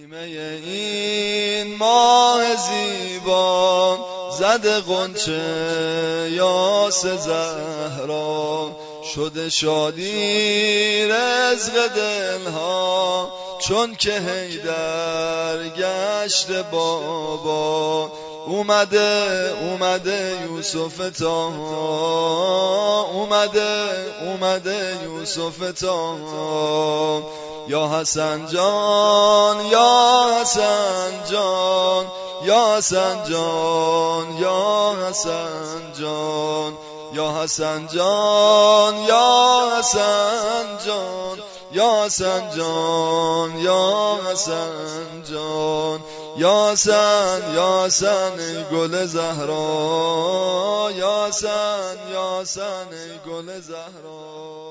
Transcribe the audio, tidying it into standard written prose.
نیمه این ماه زیبا زده غنچه یاس زهرا، شده شادی رزق دلها چون که حیدر گشت بابا. اومده یوسف طاها، اومده یوسف طاها. یا حسن جان یا حسن جان، یا حسن جان یا حسن جان، یا حسن جان یا حسن جان، یا حسن جان یا حسن جان. یا حسن ای گل زهرا، یا حسن ای گل زهرا.